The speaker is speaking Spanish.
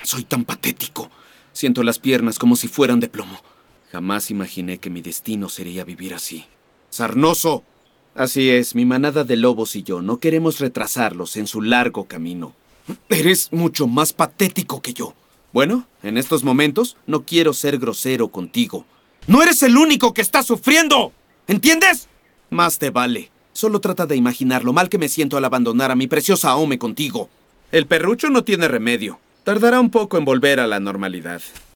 Soy tan patético. Siento las piernas como si fueran de plomo. Jamás imaginé que mi destino sería vivir así. ¡Sarnoso! Así es, mi manada de lobos y yo no queremos retrasarlos en su largo camino. Eres mucho más patético que yo. Bueno, en estos momentos no quiero ser grosero contigo. ¡No eres el único que está sufriendo! ¿Entiendes? Más te vale. Solo trata de imaginar lo mal que me siento al abandonar a mi preciosa Ome contigo. El perrucho no tiene remedio. Tardará un poco en volver a la normalidad.